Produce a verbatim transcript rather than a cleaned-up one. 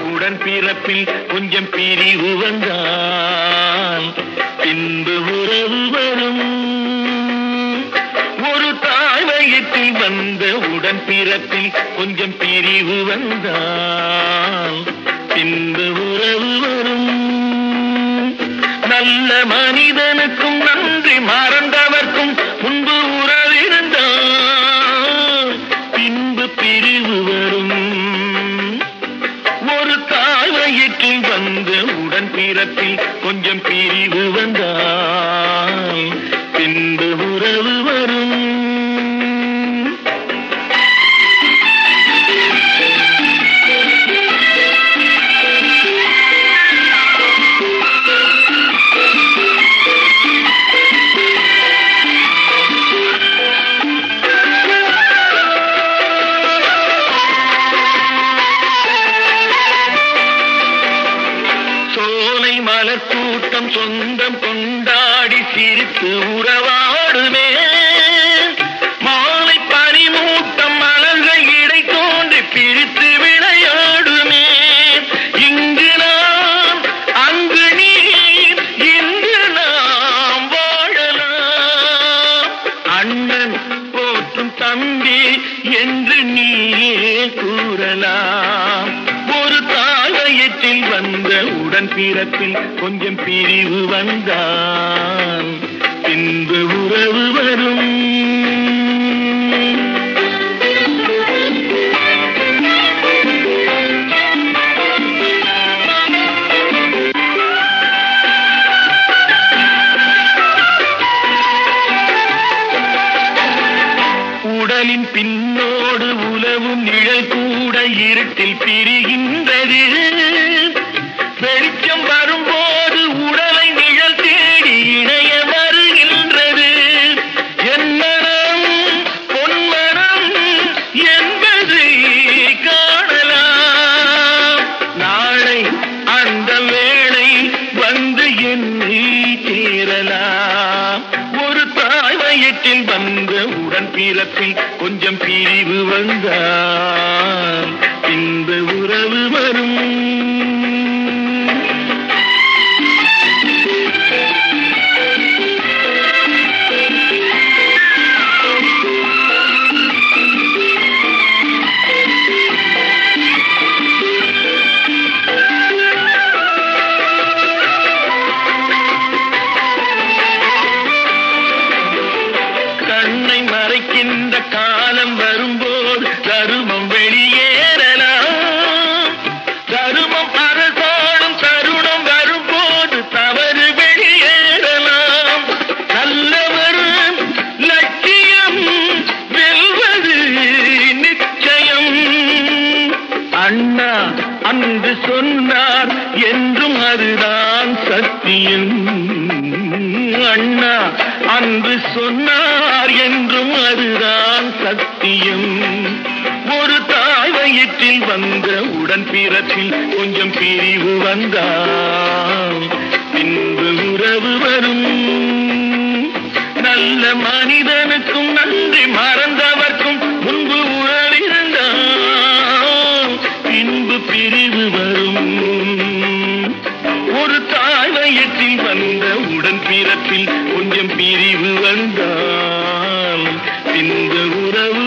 உடன் பிறப்பில் கொஞ்சம் பிரிவு வந்தான் பின்பு உறவு வரும். ஒரு தாய் வயிற்றில் வந்த உடன் பிறப்பில் கொஞ்சம் பிரிவு வந்தான் பின்பு உறவு வரும். நல்ல மனிதனுக்கும் நன்றி மறந்தவர்க்கும் முன்பு உறவிருந்தான் பின்பு பிரிவு வரும். ஒரு தாய் வயிற்றில் வந்த உடன் பிறப்பில் கொஞ்சம் பிரிவு வந்தான் பின்பு உறவு வரும். மலர் கூட்டம் சொந்தம் கொண்டாடி சிரித்து உறவாடுமே. மாலை பனிமூட்டம் மலர்கள் இடை தோன்றி பிரித்து விளையாடுமே. இங்கு நாம் அங்கு நீர் இன்று நாம் வாழலாம். அண்ணன் போற்றும் தம்பி என்று நீயே கூறலாம். ஒரு தாயத்தில் வந்த உடன் பிறப்பில் கொஞ்சம் பிரிவு வந்தான் பின்பு உறவு வரும். உடலின் பின்னோடு உலவும் நிழல் கூட இருட்டில் பிரிகின்றது. வெளிச்சம் வரும்போது உடலை நிழல் தேடி இணைய வருகின்றது. என்மனம் பொன்மனம் என்பது காணலாம். நாளை அந்த வேளை வந்து என்னை சேரலாம். ஒரு தாய் வயிற்றில் வந்த உடன் பிறப்பில் கொஞ்சம் பிரிவு வந்தான் பின்பு உறவு வரும். கண்ணை மறைக்கின்ற காலம் வரும்போது தருமம் வெளியேறலாம். தருமம் அரசாடும் தருணம் வரும்போது தவறு வெளியேறலாம். நல்லவர் லட்சியம் வெல்வது நிச்சயம். அண்ணா அன்று சொன்னார் என்றும் அதுதான் சத்தியம். அண்ணா அன்று சொன்னார் என்றும் அதுதான் சத்தியம். ஒரு தாய் வயிற்றில் வந்த உடன் பிறப்பில் கொஞ்சம் பிரிவு வந்தான் பின்பு உறவு வரும். நல்ல மனிதனுக்கும் நன்றி மறந்தவர்க்கும் முன்பு உறவிருந்தான் பின்பு பிரிவு வரும். ஒரு தாய் வயிற்றில் வந்த உடன் பிறப்பில் கொஞ்சம் பிரிவு வந்தால் பின்பு உறவு